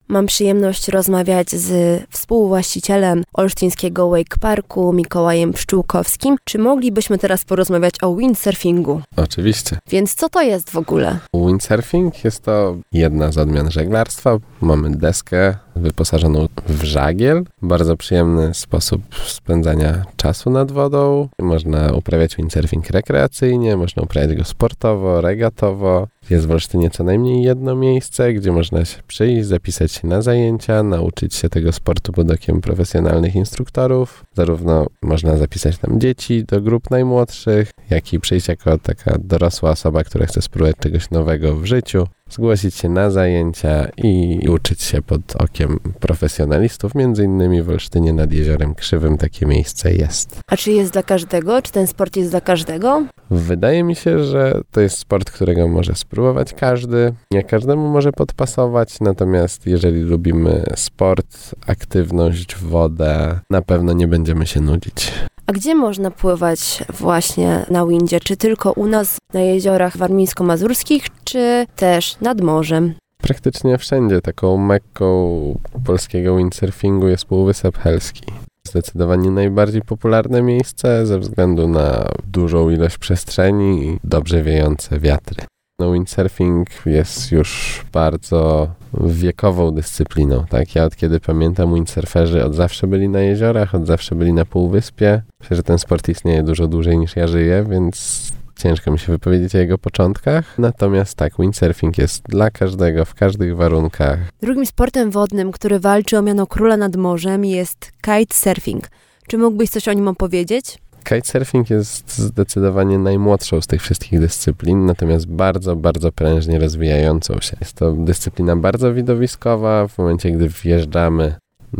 Mam przyjemność rozmawiać z współwłaścicielem olsztyńskiego Wake Parku, Mikołajem Pszczółkowskim. Czy moglibyśmy teraz porozmawiać o windsurfingu? Oczywiście. Więc co to jest w ogóle? Windsurfing jest to jedna z odmian żeglarstwa. Mamy deskę wyposażoną w żagiel. Bardzo przyjemny sposób spędzania czasu nad wodą. Można uprawiać windsurfing rekreacyjnie, można uprawiać go sportowo, regatowo. Jest w Olsztynie co najmniej jedno miejsce, gdzie można się przyjść, zapisać się na zajęcia, nauczyć się tego sportu pod okiem profesjonalnych instruktorów. Zarówno można zapisać tam dzieci do grup najmłodszych, jak i przyjść jako taka dorosła osoba, która chce spróbować czegoś nowego w życiu, zgłosić się na zajęcia i uczyć się pod okiem profesjonalistów. Między innymi w Olsztynie nad Jeziorem Krzywym takie miejsce jest. A czy jest dla każdego? Czy ten sport jest dla każdego? Wydaje mi się, że to jest sport, którego może spróbować każdy. Nie każdemu może podpasować, natomiast jeżeli lubimy sport, aktywność, wodę, na pewno nie będziemy się nudzić. A gdzie można pływać właśnie na windzie? Czy tylko u nas na jeziorach warmińsko-mazurskich, czy też nad morzem? Praktycznie wszędzie taką mekką polskiego windsurfingu jest Półwysep Helski. Zdecydowanie najbardziej popularne miejsce ze względu na dużą ilość przestrzeni i dobrze wiejące wiatry. No, windsurfing jest już bardzo wiekową dyscypliną, tak? Ja od kiedy pamiętam, windsurferzy od zawsze byli na jeziorach, od zawsze byli na Półwyspie. Myślę, że ten sport istnieje dużo dłużej niż ja żyję, więc ciężko mi się wypowiedzieć o jego początkach. Natomiast tak, windsurfing jest dla każdego, w każdych warunkach. Drugim sportem wodnym, który walczy o miano króla nad morzem, jest kitesurfing. Czy mógłbyś coś o nim opowiedzieć? Kitesurfing jest zdecydowanie najmłodszą z tych wszystkich dyscyplin, natomiast bardzo, bardzo prężnie rozwijającą się. Jest to dyscyplina bardzo widowiskowa. W momencie, gdy wjeżdżamy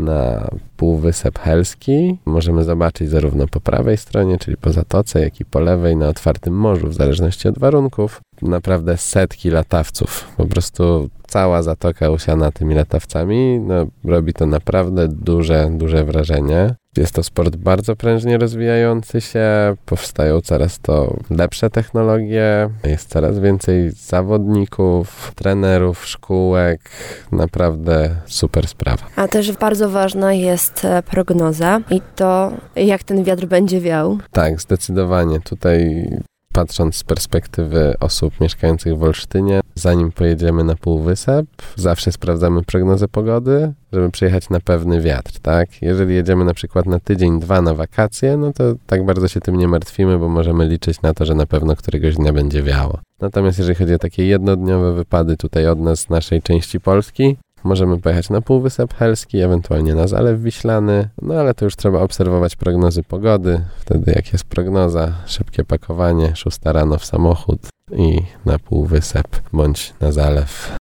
na Półwysep Helski, możemy zobaczyć zarówno po prawej stronie, czyli po zatoce, jak i po lewej na otwartym morzu, w zależności od warunków. Naprawdę setki latawców. Po prostu cała zatoka usiana tymi latawcami. No, robi to naprawdę duże wrażenie. Jest to sport bardzo prężnie rozwijający się, powstają coraz to lepsze technologie, jest coraz więcej zawodników, trenerów, szkółek, naprawdę super sprawa. A też bardzo ważna jest prognoza i to, jak ten wiatr będzie wiał. Tak, zdecydowanie. Tutaj patrząc z perspektywy osób mieszkających w Olsztynie, zanim pojedziemy na Półwysep, zawsze sprawdzamy prognozę pogody, żeby przyjechać na pewny wiatr, tak? Jeżeli jedziemy na przykład na tydzień, 2 na wakacje, no to tak bardzo się tym nie martwimy, bo możemy liczyć na to, że na pewno któregoś dnia będzie wiało. Natomiast jeżeli chodzi o takie jednodniowe wypady tutaj od nas, z naszej części Polski, możemy pojechać na Półwysep Helski, ewentualnie na Zalew Wiślany, no ale to już trzeba obserwować prognozy pogody. Wtedy jak jest prognoza, szybkie pakowanie, 6 rano w samochód i na Półwysep bądź na Zalew.